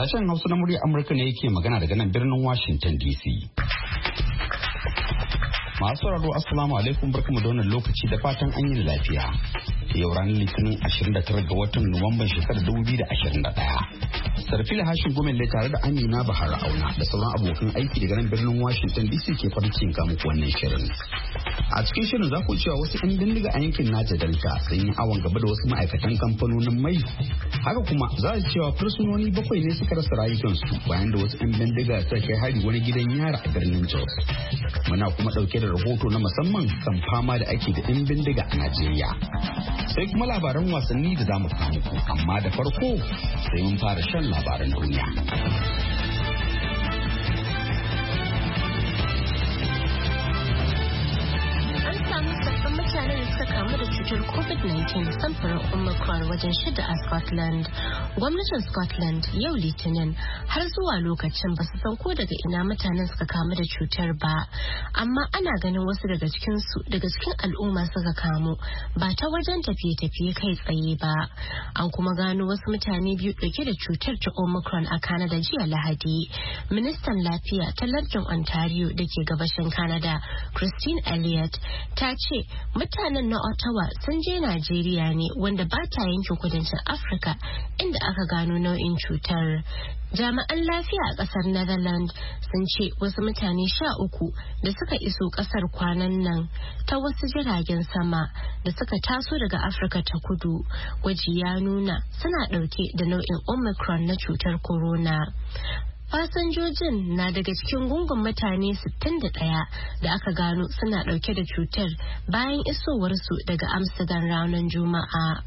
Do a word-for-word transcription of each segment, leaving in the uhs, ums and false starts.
Sashen Hausa na murya Amurka ne yake magana daga nan birnin Washington D C. Masu sauraro assalamu alaikum, barkamu da wannan lokaci da fatan an yi lafiya. Yau ranar Litinin ashirin da tara ga watan Nuwamban shekarar dubu biyu da ashirin da ɗaya. Sarfila Hashin Gumelle tare da Amina Bahar Auna da sauran abokan aiki daga nan birnin Washington D C ke farin cikin kamu wannan shirin. A cikin shirin za ku cewa wasu 'yan bindiga a yankin Niger Delta sun yi awon gaba da wasu ma'aikatan kamfanonin mai. Haka kuma za a cewa fursunoni bakwai ne suka rasa rayukansu bayan da wasu 'yan bindiga suka kai hari wani gidan yara a birnin Jos. Muna kuma ɗauke da rahoto na musamman kan fama da ake da 'yan bindiga a Najeriya. Sai kuma labaran wasanni da za mu kawo muku, amma da farko sai mun fara shan labaran duniya. Suka kamu da cutar covid nineteen samfurin Omicron wajen shida a Scotland. Gwamnatin Scotland yau Litinin har zuwa lokacin ba su san ko daga ina mutanen suka kamu da cutar ba, amma ana ganin wasu daga cikin su daga cikin al'umma suka kamu ba ta wajen tafiye-tafiye kai tsaye ba. An kuma gano wasu mutane biyu dauke da cutar ta Omicron a Canada jiya Lahadi. Ministan lafiya ta lardin Ontario da ke gabashin Canada, Christine Elliott, ta ce mutanen na Ottawa sun je Najeriya ne wanda ba ta yankin kudancin Afirka inda aka gano nau'in cutar. Jami'an lafiya a kasar Netherlands sun ce wasu mutane sha uku da suka iso kasar kwanan nan ta wasu jiragen sama da suka taso daga Afirka ta kudu. Gwaji ya nuna suna dauke da nau'in Omicron na cutar corona. Fasinjojin na daga cikin gungun mutane sittin da ɗaya da aka gano suna ɗauke da cutar bayan isowarsu daga Amsterdam ranar Juma'a.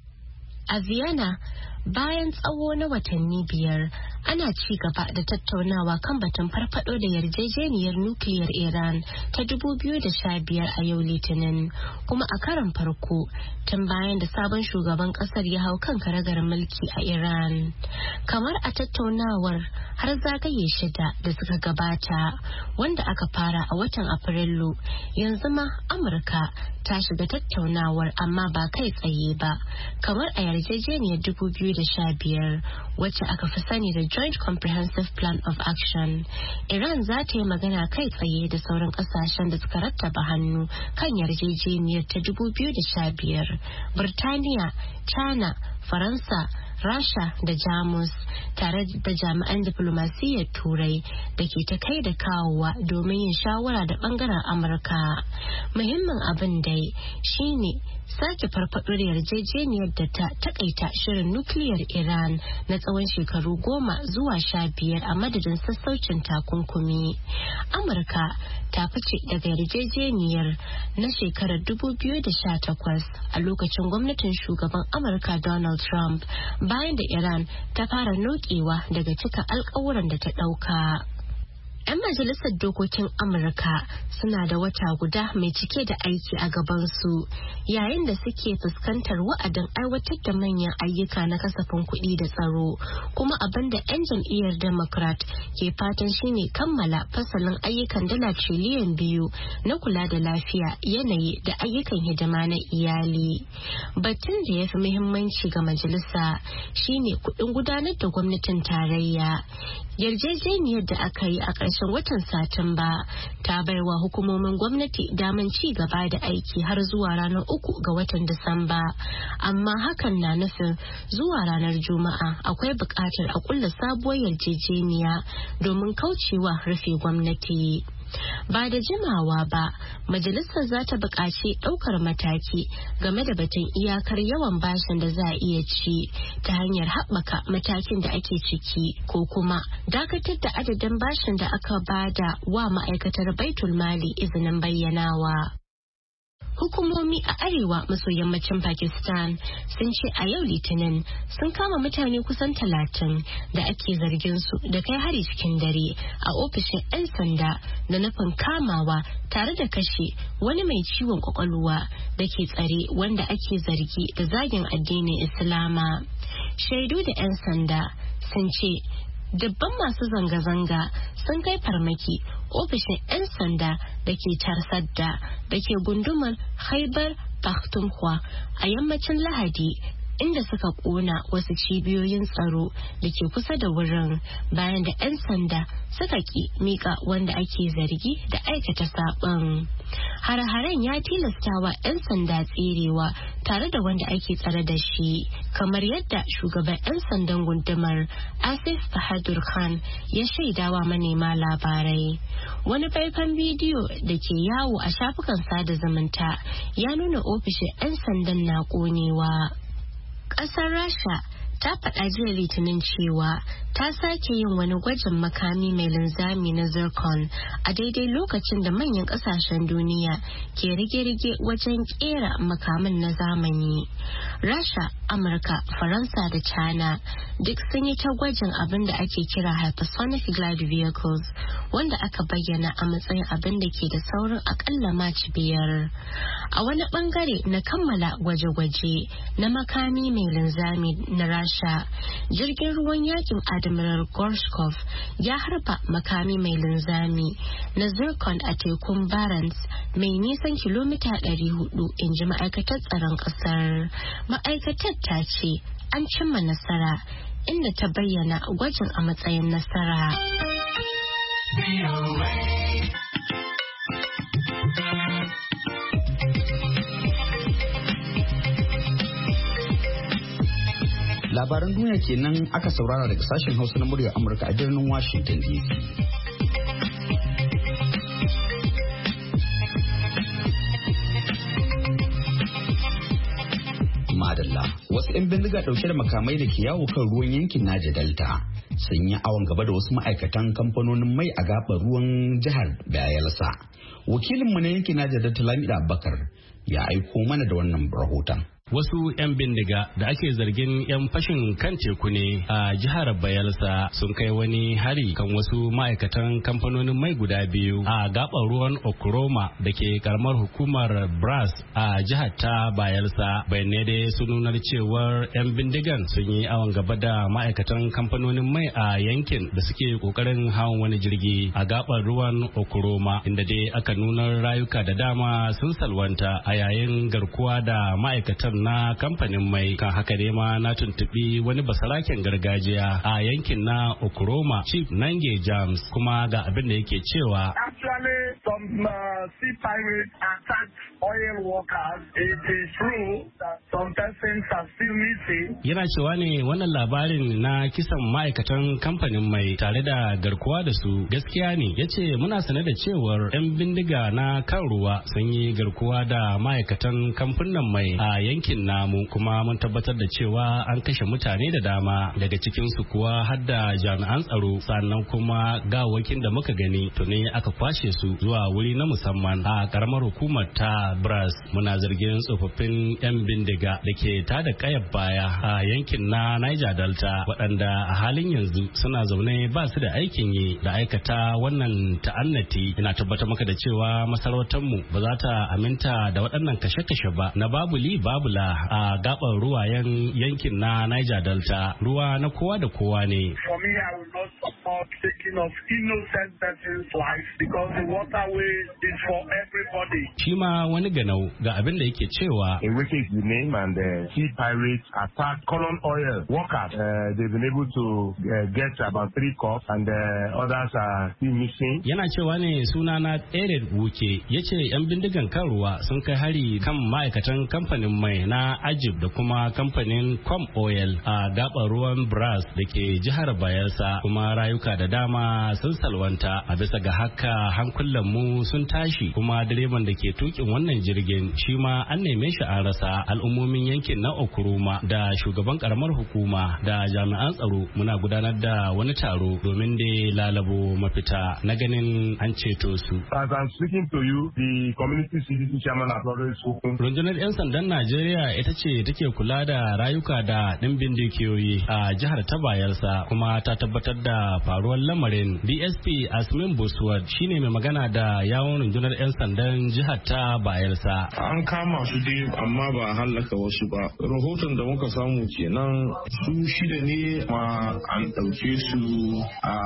A Vienna, bayan tsawo na watanni biyar, ana ci gaba da tattaunawa kan batun farfado da yarjejeniyar nukiliyar Iran ta dubu biyu da sha biyar a yau Litinin, kuma a karon farko tun bayan da sabon shugaban kasar ya hau kan karagar mulki a Iran. Kamar a tattaunawar har zagaye shida da suka gabata wanda aka fara a watan Afrilu, yanzu ma Amurka ta shiga tattaunawar amma ba kai tsaye ba, kamar a yarjejeniyar dubu biyu da sha biyar wacce aka fi sani da Joint Comprehensive Plan of Action. Iran za ta yi magana kai tsaye da sauran kasashen da suka rattaba hannu kan yarjejeniyar ta dubu biyu da sha biyar. Birtaniya, China, Faransa, Rasha da Jamus tare da jami'an diplomasiyyar Turai da ke ta kai da kawowa domin yin shawara da bangaren Amurka. Muhimmin abin dai shine sake farfaɗo da yarjejeniyar da ta takaita shirin nukiliyar Iran na tsawon shekaru goma zuwa sha biyar a madadin sassaucin takunkumi. Amurka ta fice daga yarjejeniyar na shekarar dubu biyu da sha takwas a lokacin gwamnatin shugaban Amurka Donald Trump bayan da Iran ta fara nokewa daga cika alkawuran da ta ɗauka. 'Yan majalisar dokokin Amurka suna da wata guda mai cike da aiki a gabansu yayin da suke fuskantar wa'adin aiwatar da manyan ayyuka na kasafin kuɗi da tsaro, kuma abin da 'yan jam'iyyar Democrat ke fatan shine kammala fasalin ayyukan dala triliyan biyu na kula da lafiya, yanayi da ayyukan hidima na iyali. Batun da ya fi muhimmanci ga majalisa shine kuɗin gudanar da gwamnatin tarayya. Yarjejeniyar da aka yi a ƙarshen watan Satumba ta baiwa hukumomin gwamnati daman ci gaba da aiki har zuwa ranar uku ga watan Disamba, amma hakan na nufin zuwa ranar Juma'a akwai buƙatar a ƙulla sabuwar yarjejeniya domin kaucewa rufe gwamnati. Ba da jimawa ba, majalisar za ta buƙaci ɗaukar mataki game da batun iyakar yawan bashin da za a iya ci ta hanyar haɓaka matakin da ake ciki ko kuma dakatar da adadin bashin da aka bada wa ma'aikatar baitul mali izinin bayyanawa. Hukumomi a arewa maso yammacin Pakistan sun ce a yau Litinin sun kama mutane kusan talatin da ake zargin su da kai hari cikin dare a ofishin 'yan sanda da nufin kamawa tare da kashe wani mai ciwon kwakwalwa da ke tsare wanda ake zargi da zagin addinin Islama. Shaidu da 'yan sanda sun ce dubban masu zanga-zanga sun kai farmaki ofishin 'yan sanda da ke Tarsadda da ke gundumar Khyber Pakhtunkhwa a yammacin Lahadi inda suka kona wasu cibiyoyin tsaro da ke kusa da wurin bayan da 'yan sanda suka ki mika wanda ake zargi da aikata saɓon. Hare-haren ya tilastawa 'yan sanda tserewa tare da wanda ake tsare da shi, kamar yadda shugaban 'yan sandan gundumar Asif Bahadur Khan ya shaidawa manema labarai. Wani faifan bidiyo da ke yawo a shafukan sada zumunta ya nuna ofishin 'yan sandan na ƙonewa. Ƙasar Rasha ta faɗa jiya Litinin cewa ta sake yin wani gwajin makami mai linzami na zircon a daidai lokacin da manyan ƙasashen duniya ke rige-rige wajen ƙera makaman na zamani. Rasha, Amurka, Faransa da China duk sun yi ta gwajin abin da ake kira hypersonic glide vehicles, wanda aka bayyana a matsayin abin da ke da saurin akalla mach biyar. A wani bangare na kammala gwaje-gwaje na makami mai linzami na Rasha, jirgin ruwan yakin Admiral Gorshkov ya harba makami mai linzami na zircon a tekun Barents mai nisan kilomita ɗari hudu, in ji ma'aikatar tsaron ƙasar. Ma'aikatar ta ce an cimma nasara, inda ta bayyana gwajin a matsayin nasara. Labaran duniya kenan aka saurara daga sashen Hausa na muryar Amurka a birnin Washington D C. Madalla, wasu 'yan bindiga ɗauke da makamai da ke yawo kan ruwan yankin Niger Delta sun yi awon gaba da wasu ma'aikatan kamfanonin mai a gaɓar ruwan jihar Bayelsa. Wakilinmu na yankin Niger Delta Lamida Abubakar ya aiko mana da wannan rahoton. Wasu 'yan bindiga da ake zargin 'yan fashin kan teku ne a jihar Bayelsa sun kai wani hari kan wasu ma'aikatan kamfanonin mai guda biyu a gaɓar ruwan Okroma da ke karamar hukumar Brass a jihar ta Bayelsa. Bayanai dai sun nunar cewar 'yan bindigan sun yi awon gaba da ma'aikatan kamfanonin mai a yankin da suke kokarin hawan wani jirgi a gaɓar ruwan Okroma, inda dai aka nunar rayuka da dama sun salwanta a yayin garkuwa da ma'aikatan na kamfanin mai. Kan haka ne ma na tuntubi wani basaraken gargajiya a yankin na Okroma, Chief Nange James, kuma ga abin da yake cewa. Actually, some uh, sea pirates attacked oil workers. It is true that some persons are still missing. Yana cewa ne wannan labarin na kisan ma'aikatan kamfanin mai tare da garkuwa da su gaskiya ne. Ya ce muna sane da cewar 'yan bindiga na kan ruwa sun yi garkuwa da ma'aikatan kamfanin mai a yankin namu, kuma mun tabbatar da cewa an kashe mutane da dama, daga cikin su kuwa har da jami'an tsaro. Sannan kuma gawakin da muka gani tuni aka kwashe su zuwa wuri na musamman a karamar hukumar ta Brass. Muna zargin tsofaffin 'yan bindiga da ke tada kayar baya a yankin na Niger Delta, waɗanda a halin yanzu suna zaune ba su da aikin yi da aikata wannan ta'annati. Ina tabbatar maka da cewa masarautar mu ba za ta aminta da waɗannan kashe-kashe ba na babu li babu la a gaɓar ruwayen yankin na Niger Delta. Ruwa na kowa da kowa ne. For me, I will not support taking of innocent person's life because the waterway is for everybody. Shi ma wani ganau ga abin da yake cewa. In which is the name and the sea pirates attacked Colon Oil workers. Uh, they've been able to uh, get about three cops and uh, others are still missing. Yana cewa ne suna na Ered Wuke, ya ce 'yan bindigan kan ruwa sun kai hari kan ma'aikatan kamfanin mai na Ajib da kuma kamfanin Com Oil a gaɓar ruwan Brass da ke jihar Bayelsa, kuma rayuka da dama sun salwanta. A bisa ga haka hankulan mu sun tashi, kuma direban da ke tukin wannan jirgin shi ma an neme shi an rasa. Al'ummomin yankin na Okroma da shugaban karamar hukuma da jami'an tsaro muna gudanar da wani taro domin da lalabo mafita na ganin an ceto su. As I'm speaking to you, the community C D C chairman has already spoken. Rundunar 'yan sandan Najeriya ita ce take kula da rayuka da ɗimbin dukiyoyi a jihar ta Bayelsa, kuma ta tabbatar da faruwar lamarin. D S P Asmin Buswad shine mai magana da yawon rundunar 'yan sandan jihar ta Bayelsa. An kama su dai amma ba hallaka wasu ba. Rahoton da muka samu kenan su shida ne ma an ɗauke su a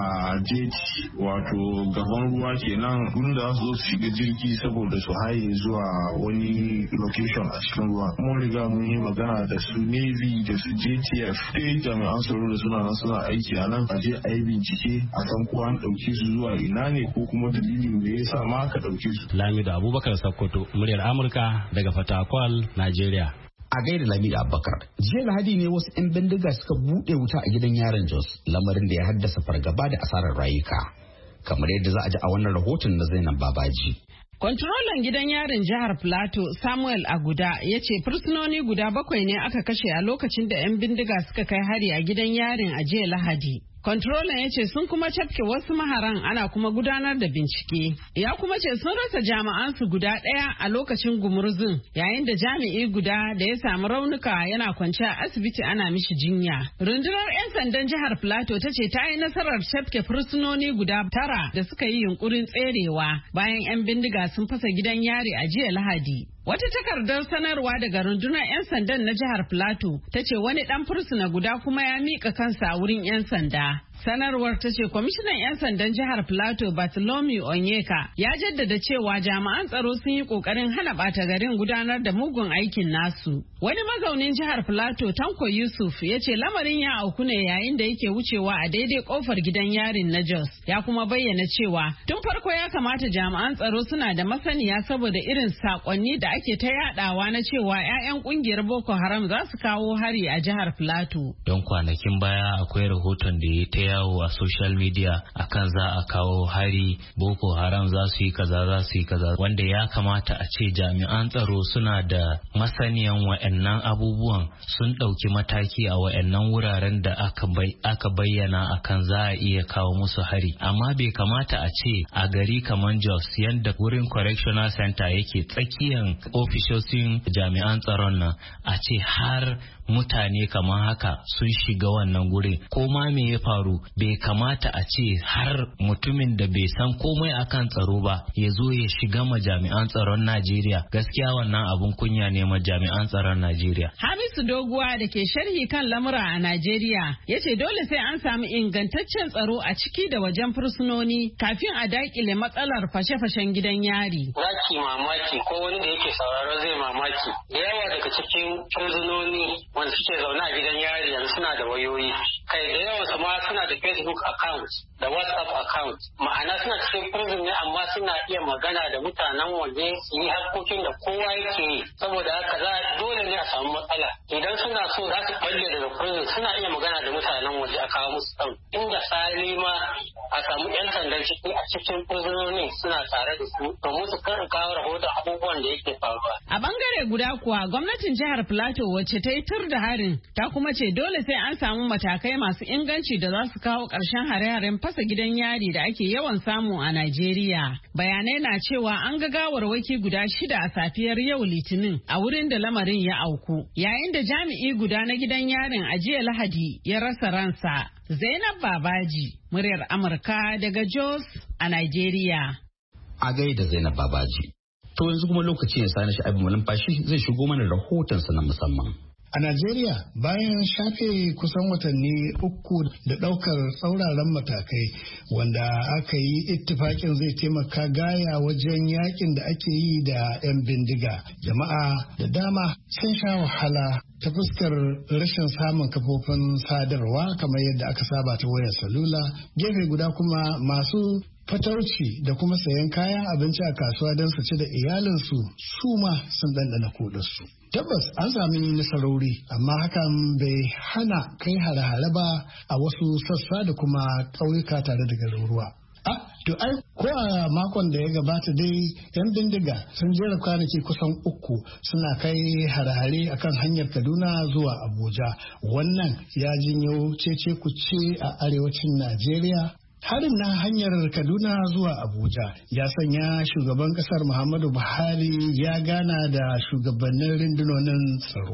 jeji wato gaban ruwa kenan gunda su zo su shiga jirgi saboda su haye zuwa wani location a cikin ruwa. Mun riga mun yi magana da su Navy da su J T F dai jami'an tsaro da suna nan suna aiki a nan a je a yi bincike a san ko an ɗauke su zuwa ina ne ko kuma dalilin da ya sa ma aka ɗauke su. Lamido Abubakar Sokoto, muryar Amurka daga Fatakwal, Najeriya. A gaida Lamido Abubakar, jiya Lahadi ne wasu 'yan bindiga suka buɗe wuta a gidan yaron Jos, lamarin da ya haddasa fargaba da asarar rayuka. Kamar yadda za a ji a wannan rahoton na Zainab Babaji. Kwantarolan gidan yarin jihar Plateau Samuel Aguda ya ce fursunoni guda bakwai ne aka kashe a lokacin da 'yan bindiga suka kai hari a gidan yarin a jiya Lahadi. Kontrolan ya ce sun kuma cafke wasu maharan ana kuma gudanar da bincike. Ya kuma ce sun rasa jami'ansu guda ɗaya a lokacin gumurzun yayin da jami'i guda da ya samu raunuka yana kwance a asibiti ana mishi jinya. Rundunar 'yan sandan jihar Plateau ta ce ta yi nasarar cafke fursunoni guda tara da suka yi yunkurin tserewa bayan 'yan bindiga sun fasa gidan yari a jiya Lahadi. Wata takardar sanarwa daga rundunar 'yan sandan na jihar Plateau ta ce wani ɗan fursuna guda kuma ya miƙa kansa a wurin 'yan sanda. Sanarwar ta ce kwamishinan 'yan sandan jihar Plateau Bartholomew Onyeka ya jaddada cewa jami'an tsaro sun yi kokarin hana ɓata garin gudanar da mugun aikin nasu. Wani mazaunin jihar Plateau Tanko Yusuf ya ce lamarin ya auku ne yayin da yake wucewa a daidai kofar gidan yarin na Jos. Ya kuma bayyana cewa tun farko ya kamata jami'an tsaro suna da masaniya saboda irin sakonni da ake ta yadawa na cewa 'ya'yan kungiyar Boko Haram za su kawo hari a jihar Plateau. Don kwanakin baya akwai rahoton da ya ta yawo a social media akan za a kawo hari Boko Haram za su yi kaza za su yi kaza wanda ya kamata a ce jami'an tsaro suna da masaniyan wa'annan abubuwan sun ɗauki mataki a wa'annan wuraren da aka bayyana akan za a iya kawo musu hari amma bai kamata a ce a gari kamar Jos yadda wurin correctional center yake tsakiyan ofishoshin jami'an tsaron nan a ce har mutane kamar haka sun shiga wannan gurin ko ma me ya faru bai kamata a ce har mutumin da bai san komai akan tsaro ba ya zo ya shiga ma jami'an tsaron Najeriya gaskiya wannan abun kunya ne ma jami'an tsaron Najeriya. Hamisu Doguwa da ke sharhi kan lamura a Najeriya ya ce dole sai an samu ingantaccen tsaro a ciki da wajen fursunoni kafin a dakile matsalar fashe-fashen gidan yari. Zaki mamaki ko wani da yake sauraro zai mamaki da yawa daga cikin fursunoni wanda suke zaune a gidan yari yanzu suna da wayoyi kai da yawan su ma suna da Facebook account da WhatsApp account ma'ana suna cikin prison ne amma suna iya magana da mutanen waje su yi harkokin da kowa yake yi saboda haka za dole ne a samu matsala idan suna so za su balle daga prison suna iya magana da mutanen waje a kawo musu tsaro inda sali ma a samu yan sandan ciki a cikin prisononi suna tare da su domin su karin kawo rahoton abubuwan da yake faruwa. A bangare guda kuwa gwamnatin jihar Plateau wacce ta yi tur da harin ta kuma ce dole sai an samu matakai masu inganci da za su kawo ƙarshen hare-haren fasa gidan yari da ake yawan samu a Najeriya. Bayanai na cewa an ga gawarwaki guda shida a safiyar yau Litinin a wurin da lamarin ya auku, yayin da jami'i guda na gidan yarin a jiya Lahadi ya rasa ransa. Zainab Babaji, muryar Amurka daga Jos a Najeriya. A gaida Zainab Babaji. To yanzu kuma lokaci ne sani shi abin malumfashi zai shigo mana rahotonsa na musamman. A Najeriya bayan shafe kusan watanni uku da ɗaukar tsauraran matakai wanda aka yi ittifakin zai taimaka gaya wajen yakin da ake yi da 'yan bindiga. Jama'a da dama sun sha wahala ta fuskar rashin samun kafofin sadarwa kamar yadda aka saba ta wayar salula. Gefe guda kuma masu fatauci da kuma sayan kayan abinci a kasuwa don su ci da iyalinsu su ma sun ɗanɗana kuɗinsu. Tabbas an sami nasarori amma hakan bai hana kai hare-hare ba a wasu sassa da kuma ƙauyuka tare da garuruwa. A to ai ko a makon da ya gabata dai yan bindiga sun jera kwanaki kusan uku suna kai hare-hare akan hanyar Kaduna zuwa Abuja. Wannan ya jinyo cece kuce a arewacin Najeriya. Harin na hanyar Kaduna zuwa Abuja ya sanya shugaban kasar Muhammadu Buhari ya gana da shugabannin rundunonin tsaro.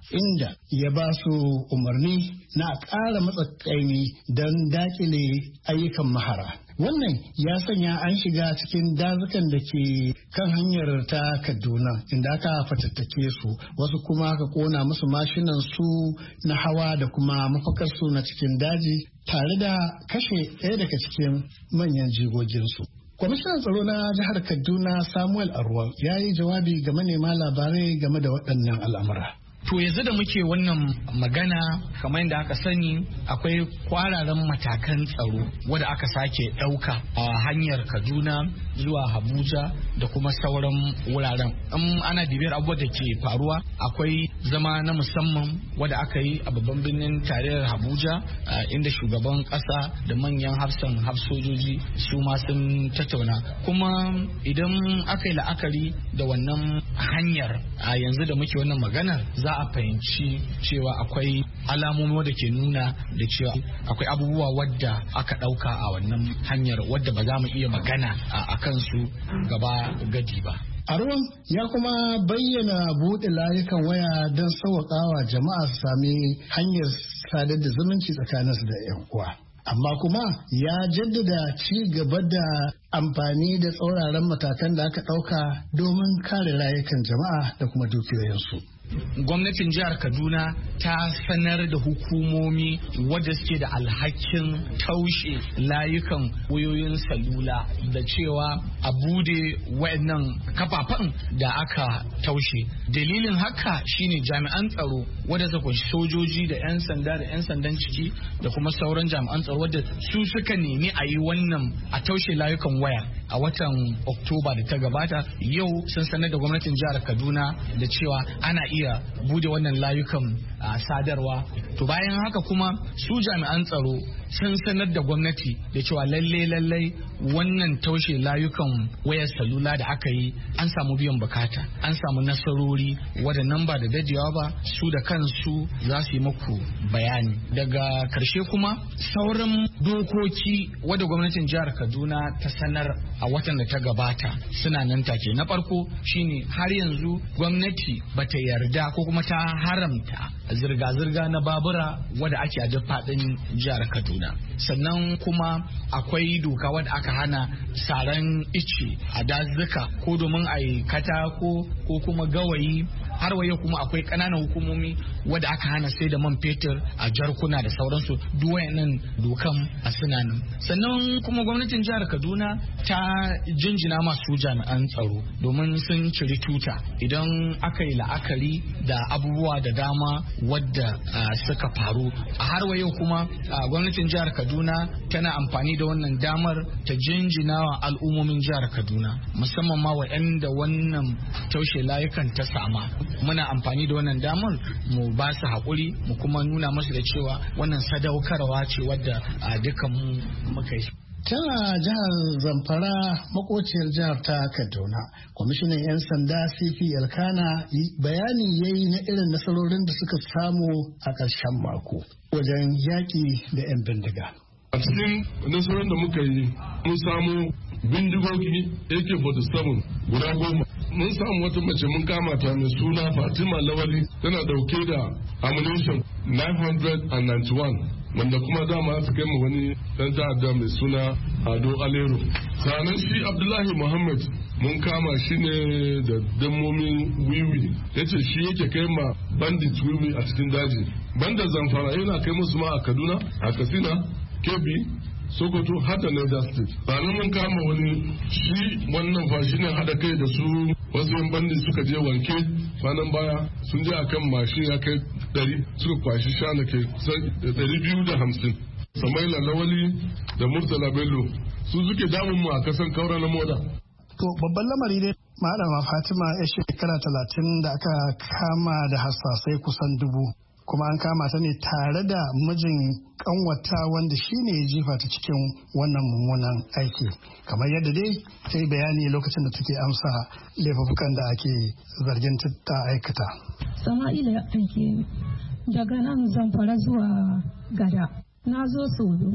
inda ya ba su umarni na a ƙara matsakaimi don dakile ayyukan mahara. Wannan ya sanya an shiga cikin dazukan da ke kan hanyar ta Kaduna inda aka fatattake su, wasu kuma aka kona musu mashinan su na hawa da kuma mafakarsu na cikin daji tare da kashe ɗaya daga cikin manyan jigoginsu. Kwamishinan tsaro na jihar Kaduna Samuel Arwan ya yi jawabi ga manema labarai game da waɗannan al'amura. To yanzu da muke wannan magana kamar yadda aka sani akwai kwararan matakan tsaro wadda aka sake ɗauka a hanyar Kaduna zuwa Abuja da kuma sauran wuraren. In ana bibiyar abubuwan da ke faruwa akwai zama na musamman wadda aka yi a babban birnin tarayyar Abuja inda shugaban ƙasa da manyan hafsan hafsojoji su ma sun tattauna. Kuma idan aka yi la'akari da wannan hanyar a yanzu da muke wannan maganar za a fahimci cewa akwai alamomi wadda ke nuna da cewa akwai abubuwa wadda aka ɗauka a wannan hanyar wadda ba za mu iya magana a kansu gaba gadi ba. Arwan ya kuma bayyana buɗe layukan waya don sauƙawa jama'a su sami hanyar sadar da zumunci tsakaninsu da 'yan uwa. Amma kuma ya jaddada ci gaba da amfani da tsauraran matakan da aka ɗauka domin kare layukan jama'a da kuma dukiyoyinsu. Gwamnatin jihar Kaduna ta sanar da hukumomi wadda suke da alhakin taushe layukan wayoyin salula da cewa a bude wayannan kafafen da aka taushe. Dalilin haka shine jami'an tsaro wadda suka sojoji da 'yan sanda da 'yan sandan ciki da kuma sauran jami'an tsaro wadda su suka nemi a yi wannan a taushe layukan waya a watan Oktoba da ta gabata. Yau sun sanar da gwamnatin jihar Kaduna da cewa ana iya iya bude wannan layukan sadarwa. To bayan haka kuma su jami'an tsaro sun sanar da gwamnati da cewa lalle lalle wannan taushe layukan wayar salula da aka yi an samu biyan bukata, an samu nasarori waɗannan ba da dadewa ba su da kansu za su yi muku bayani. Daga karshe kuma sauran dokoki wadda gwamnatin jihar Kaduna ta sanar a watan da ta gabata suna nan take. Na farko shine har yanzu gwamnati bata yarda ko kuma ta haramta zirga-zirga na babura wadda ake a duk faɗin jihar Kaduna. Sannan kuma akwai doka wadda aka hana saran ice a dazuka ko domin a yi katako ko kuma gawayi. Har waye kuma akwai ƙananan hukumomi wadda aka hana sai da man fetur a jarkuna da sauransu, duk wayannan dokan a suna nan. Sannan kuma gwamnatin jihar Kaduna ta jinjina masu jami'an tsaro domin sun ciri tuta idan aka yi la'akari da abubuwa da dama wadda suka faru. A har waye kuma gwamnatin jihar Kaduna tana amfani da wannan damar ta jinjina wa al'ummomin jihar Kaduna, musamman ma waɗanda wannan taushe layukan ta sama. Muna amfani da wannan damar mu ba su haƙuri mu kuma nuna masu da cewa wannan sadaukarwa ce wadda a dukkan mu muka yi. Tana jihar Zamfara makociyar jihar ta Kaduna, kwamishinan 'yan sanda C P Elkana bayani ya yi na irin nasarorin da suka samu a ƙarshen mako wajen yaƙi da 'yan bindiga. A cikin nasarorin da muka yi mun samu bindigogi A K forty-seven guda goma. Mun samu wata mace mun kama ta mai suna Fatima Lawali tana dauke da ammunition nine hundred ninety-one wanda kuma dama ta kai mu wani dan ta'adda mai suna Ado Alero. Sanan shi Abdullahi Muhammad mun kama shi ne da dammomin wiwi, yace shi yake kai ma bandit wiwi a cikin daji. Banda Zamfara yana kai musu ma a Kaduna, a Katsina, Kebbi, Sokoto har da Niger State. Sanan mun kama wani shi wannan fa shi ne hada kai da su wasu yan bandi suka je wanke kwanan baya sun je akan mashin ya kai dari suka kwashi shana ke dari biyu da hamsin. Samaila Lawali da Murtala Bello su suke damun mu a kasan Kaura na Moda. To babban lamari ne Malama Fatima ya shekara talatin da aka kama da hassasai kusan dubu. Kuma an kama ta ne tare da mijin kanwata wanda shi ne ya jefa ta cikin wannan mummunan aiki, kamar yadda dai ta yi bayani lokacin da take amsa laifukan da ake zargin ta aikata. Sama'ila ya aike ni daga nan Zamfara zuwa Gada. Na zo Sodo.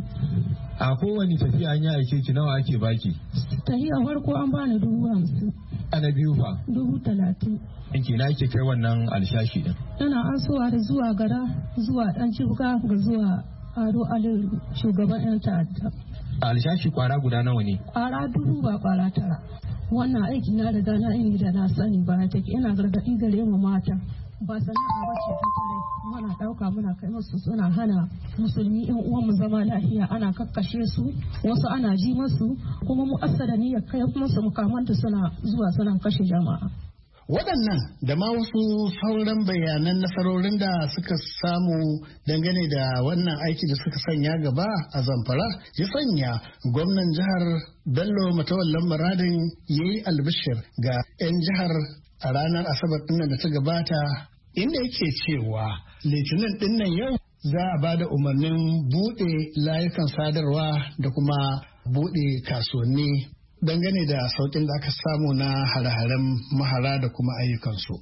A kowane tafiya an yi aike ki nawa ake baki? Tafiya farko an bani dubu hamsin. A na biyu fa? Dubu talatin. Yanki na ake kai wannan alshashi din? Ina ansuwa da zuwa gara zuwa dan jibga ga zuwa ado aliyu shugaban yan ta'adda. Alshashi kwara guda nawa ne? Kwara dubu ba kwara tara. Wannan aiki na riga na yi da na sani ba take ina gargaɗi gare mu mata. Ba sana'a ba ce ta kwarai muna ɗauka muna kai musu suna hana musulmi yan uwan mu zama lafiya ana kakkashe su wasu ana ji masu kuma mu asada niyyar kai musu mukamanta suna zuwa suna kashe jama'a. Waɗannan da ma wasu sauran bayanan nasarorin da suka samu dangane da wannan aiki da suka sanya gaba a Zamfara ya sanya gwamnan jihar Bello Matawallan Maradin ya yi albishir ga 'yan jihar a ranar Asabar ɗinnan da ta gabata inda yake cewa litinin ɗinnan yau za a ba da umarnin buɗe layukan sadarwa da kuma buɗe kasuwanni dangane da sauƙin da aka samu na hare-haren mahara da kuma ayyukansu.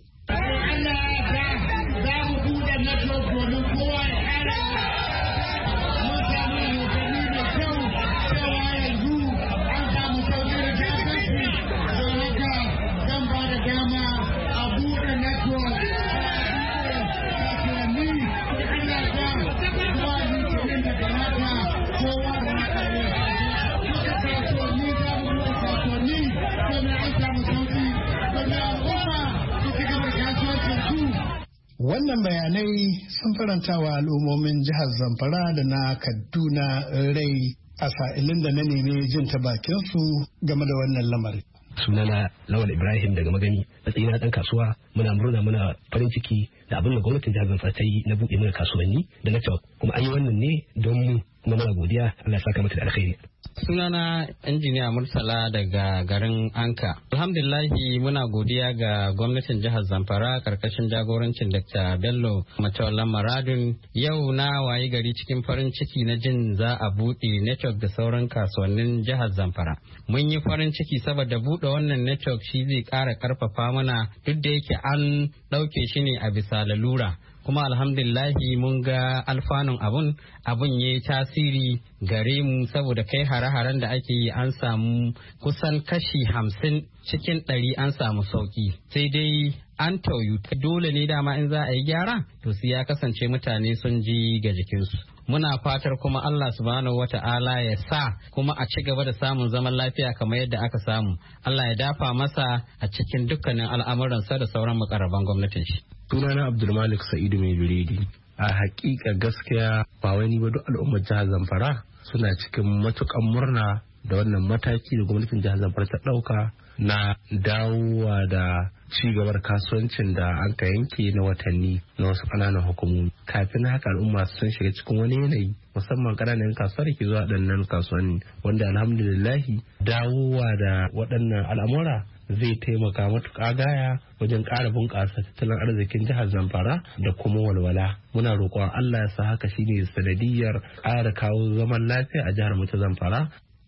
Wannan bayanai sun faranta wa al'ummomin jihar Zamfara da na Kaduna rai a sa'ilin da na nemi jin ta bakinsu game da wannan lamarin. Sunana Lawal Ibrahim daga Magani, matsayina ɗan kasuwa muna murna muna farin ciki da abin da gwamnatin jihar Zamfara ta yi na buɗe mana kasuwanni da network kuma an yi wannan ne don mu kuma muna godiya Allah ya saka mata da alkhairi. Sunana injiniya Murtala daga garin Anka. Alhamdulillahi muna godiya ga gwamnatin jihar Zamfara karkashin jagorancin Doctor Bello Matawallan Maradun. Yau na wayi gari cikin farin ciki na jin za a buɗe network da sauran kasuwannin jihar Zamfara. Mun yi farin ciki saboda buɗe wannan network shi zai ƙara ƙarfafa mana duk da yake an ɗauke shi ne a bisa lalura. Kuma alhamdulillahi mun ga alfanun abun abun ya yi tasiri gare mu saboda kai hare-haren da ake yi an samu kusan kashi hamsin cikin ɗari an samu sauki sai dai an tauyu dole ne dama in za a yi gyara to su ya kasance mutane sun ji ga jikinsu. Muna fatar kuma Allah subhanahu wa ta'ala ya sa kuma a ci gaba da samun zaman lafiya kamar yadda aka samu. Allah ya dafa masa a cikin dukkanin al'amuransa da sauran makarraban gwamnatin shi. Sunana Abdulmalik Sa'idu mai biredi. A hakika gaskiya ba wani ba duk al'ummar jihar Zamfara suna cikin matukan murna da wannan mataki da gwamnatin jihar Zamfara ta dauka na dawowa da ci gabar kasuwancin da an ka yanke na watanni na wasu ƙananan hukumomi. Kafin haka al'umma sun shiga cikin wani yanayi musamman ƙananan kasuwar ke zuwa waɗannan kasuwanni wanda alhamdulillahi dawowa da waɗannan al'amura zai taimaka matuƙa gaya wajen ƙara bunƙasa tattalin arzikin jihar Zamfara da kuma walwala. Muna roƙon Allah ya sa haka shine sanadiyar ƙara kawo zaman lafiya a jihar mu ta Zamfara.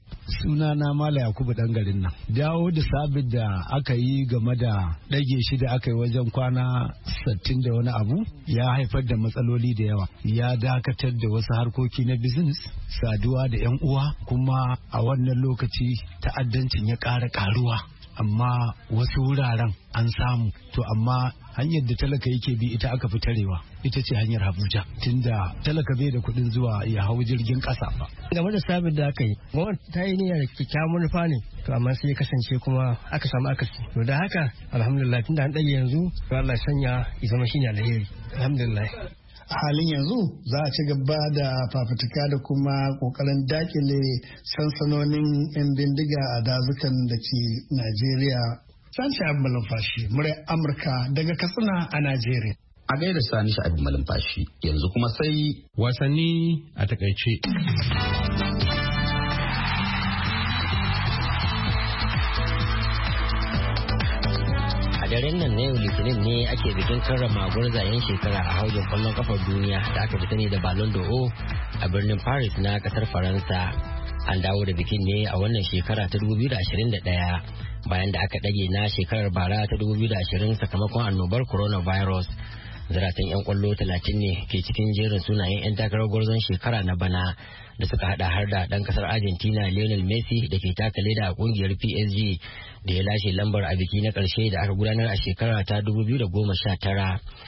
Suna na Mala Yakubu ɗan garin nan. Dawo da sabid da aka yi game da ɗage shi da aka yi wajen kwana sittin da wani abu ya haifar da matsaloli da yawa. Ya dakatar da wasu harkoki na business, saduwa da 'yan uwa kuma a wannan lokaci ta'addancin ya ƙara ƙaruwa. Amma wasu wuraren an samu to amma hanyar da talaka yake bi ita aka fi tarewa ita ce hanyar Abuja tunda talaka bai da kuɗin zuwa ya hau jirgin ƙasa ba. Game da sabis da aka yi gwamnati ta yi niyyar kyakkyawan manufa ne to amma sai ya kasance kuma aka samu akasi to da haka alhamdulillah tunda an ɗage yanzu to Allah sanya ya zama shine alheri alhamdulillah. A halin yanzu za a ci gaba da fafutuka da kuma kokarin dakile sansanonin 'yan bindiga a dazukan da ke Najeriya. Sani Sha'ib Malumfashi, muryar Amurka daga Katsina a Najeriya. A gaida Sani Sha'ib Malumfashi, yanzu kuma sai wasanni a takaice. daren nan na yau litinin ne ake bikin karrama gwarzayen shekara a haujin kwallon kafar duniya da aka fi sani da Ballon d'Or a birnin Paris na kasar Faransa. An dawo da bikin ne a wannan shekara ta dubu biyu da ashirin da ɗaya bayan da aka ɗage na shekarar bara ta dubu biyu da ashirin sakamakon annobar coronavirus. Zaratan 'yan kwallo talatin ne ke cikin jerin sunayen 'yan takarar gwarzon shekara na bana da suka hada har da dan kasar Argentina Lionel Messi da ke taka leda a kungiyar P S G da ya lashe lambar a biki na karshe da aka gudanar a shekara ta dubu biyu da goma sha tara.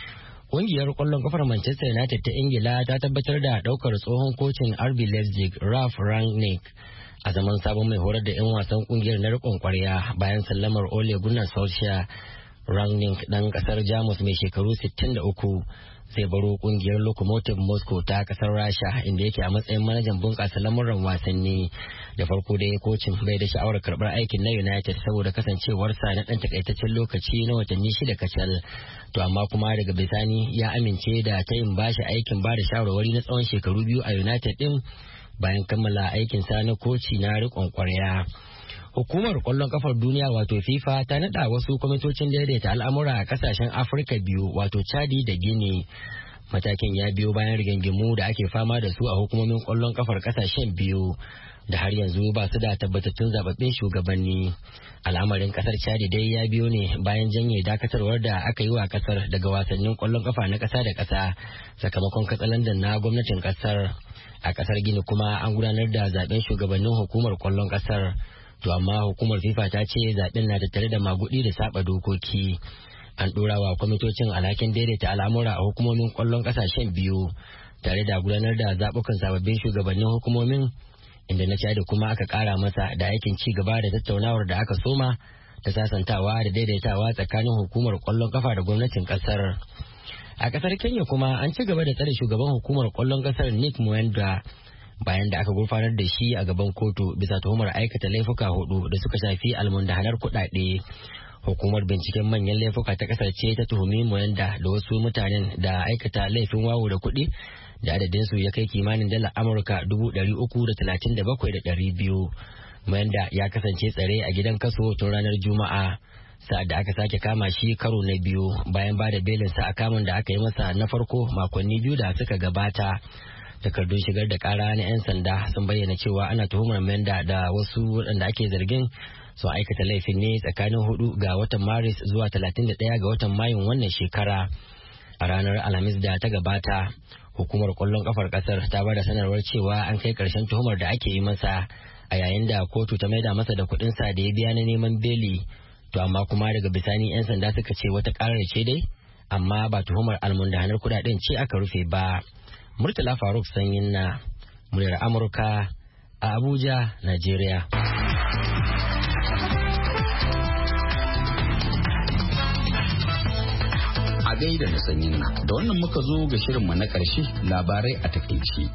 Ƙungiyar ƙwallon kafar Manchester United ta Ingila ta tabbatar da ɗaukar tsohon kocin R B Leipzig Ralf Rangnick a zaman sabon mai horar da 'yan wasan ƙungiyar na riƙon ƙwarya bayan sallamar Ole Gunnar Solskjaer. Rangnick ɗan ƙasar Jamus mai shekaru sittin da uku zai baro ƙungiyar Lokomotiv Moscow ta ƙasar Rasha inda yake a matsayin manajan bunƙasa lamuran wasanni. Da farko dai kocin bai da sha'awar karɓar aikin na United saboda kasancewarsa na ɗan takaitaccen lokaci na watanni shida kacal. To amma kuma daga bisani ya amince da ta yin bashi aikin ba da shawarwari na tsawon shekaru biyu a United ɗin bayan kammala aikinsa na koci na riƙon ƙwarya. Hukumar kwallon kafar duniya wato FIFA ta nada wasu kwamitocin daidaita al'amura a kasashen Afirka biyu wato Chadi da Guinea. Matakin ya biyo bayan rigingimu da ake fama da su a hukumomin kwallon kafar kasashen biyu da har yanzu ba su da tabbatattun zababbin shugabanni. Al'amarin kasar Chadi dai ya biyo ne bayan janye dakatarwar da aka yi wa kasar daga wasannin kwallon kafa na kasa da kasa sakamakon katsalandan na gwamnatin kasar. A kasar Guinea kuma an gudanar da zaben shugabannin hukumar kwallon kasar. To amma hukumar FIFA ta ce zaben na tattare da magudi da saba dokoki. An dora wa kwamitocin alhakin daidaita al'amura a hukumomin kwallon kasashen biyu tare da gudanar da zabukan sababbin shugabannin hukumomin, inda na da kuma aka kara masa da aikin ci gaba da tattaunawar da aka soma ta sasantawa da daidaitawa tsakanin hukumar kwallon kafa da gwamnatin kasar. A kasar Kenya kuma an ci gaba da tsare shugaban hukumar kwallon kasar Nick Mwendwa bayan da aka gurfanar da shi a gaban kotu bisa tuhumar aikata laifuka hudu da suka shafi almundahanar kuɗaɗe. Hukumar binciken manyan laifuka ta kasar ce ta tuhumi Mwenda da wasu mutanen da aikata laifin wawo da kuɗi da adadinsu ya kai kimanin dala Amurka dubu ɗari uku da talatin da bakwai da ɗari biyu. Mwenda ya kasance tsare a gidan kaso tun ranar Juma'a sa'ad da aka sake kama shi karo na biyu bayan ba da belinsa a kamun da aka yi masa na farko makonni biyu da suka gabata. Takardun shigar da kara na 'yan sanda sun bayyana cewa ana tuhumar Menda da wasu waɗanda ake zargin sun aikata laifin ne tsakanin hudu ga watan Maris zuwa talatin da ɗaya ga watan Mayun wannan shekara. A ranar Alhamis da ta gabata, hukumar kwallon kafar kasar ta bada sanarwar cewa an kai ƙarshen tuhumar da ake yi masa a yayin da kotu ta maida masa da kuɗinsa da ya biya na neman beli. To amma kuma daga bisani 'yan sanda suka ce wata ƙarar ce dai, amma ba tuhumar almundahanar kuɗaɗen ce aka rufe ba. Murtala Faruk Sanyin na muryar Amurka a Abuja, Najeriya. A gaida da Sanyin na, da wannan muka zo ga shirinmu na ƙarshe, labarai a takaice.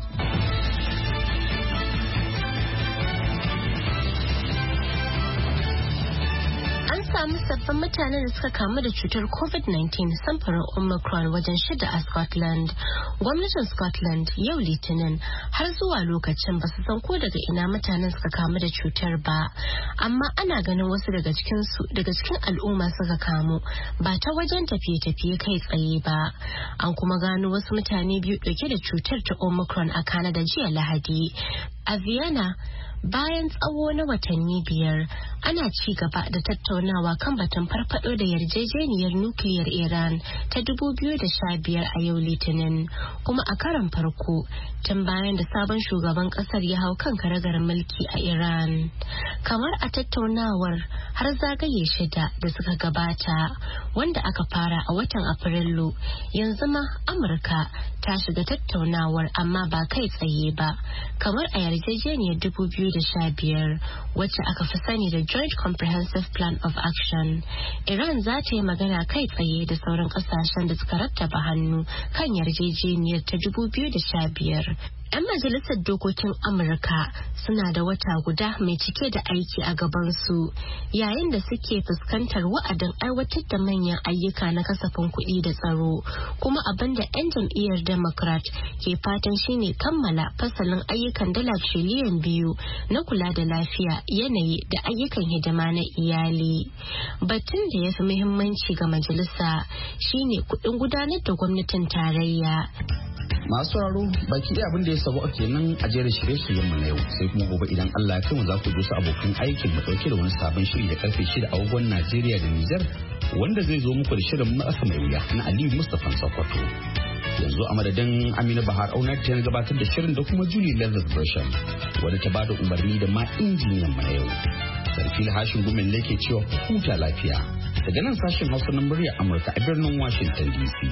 samu sabbin mutanen da suka kamu da cutar covid nineteen samfurin Omicron wajen shida a Scotland. Gwamnatin Scotland yau Litinin har zuwa lokacin ba su san ko daga ina mutanen suka kamu da cutar ba, amma ana ganin wasu daga cikin su daga cikin al'umma suka kamu ba ta wajen tafiye-tafiye kai tsaye ba. An kuma gano wasu mutane biyu dauke da cutar ta Omicron a Canada jiya Lahadi. A Vienna, bayan tsawo na watanni biyar, ana ci gaba da tattaunawa kan batun farfado da yarjejeniyar nukiliyar Iran ta dubu biyu da sha biyar a yau Litinin, kuma a karon farko tun bayan da sabon shugaban kasar ya hau kan karagar mulki a Iran. Kamar a tattaunawar har zagaye shida da suka gabata wanda aka fara a watan Afrilu, yanzu ma Amurka ta shiga tattaunawar amma ba kai tsaye ba, kamar a yarjejeniyar dubu biyu da sha biyar wacce aka fi sani da Joint Comprehensive Plan of Action. Iran za ta yi magana kai tsaye da sauran kasashen da suka rattaba hannu kan yarjejeniyar ta dubu biyu da sha biyar. 'Yan majalisar dokokin Amurka suna da wata guda mai cike da aiki a gabansu yayin da suke fuskantar wa'adin aiwatar da manyan ayyuka na kasafin kuɗi da tsaro, kuma abin da 'yan jam'iyyar Democrat ke fatan shine kammala fasalin ayyukan dala triliyan biyu na kula da lafiya, yanayi da ayyukan hidima na iyali. Batun da ya fi muhimmanci ga majalisa shine kuɗin gudanar da gwamnatin tarayya. Masu sauraro baki ɗaya abin da ya sabo kenan a jerin shirye-shiryen mu na yau, sai kuma gobe idan Allah ya kai mu za ku ji su abokan aikin mu dauke da wani sabon shiri da karfe shida a agogon Najeriya da Nijar, wanda zai zo muku da shirin matsa mai wuya na Aliyu Mustapha Sokoto. Yanzu a madadin Amina Bahar Aunar ta gabatar da shirin da kuma Julie Leather Version wadda ta bada umarni da ma injiniyan mu na yau. Sarfil Hashin Gumen ne ke cewa huta lafiya daga nan sashen Hausa na murya Amurka a birnin Washington D C.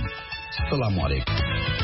Salamu alaikum.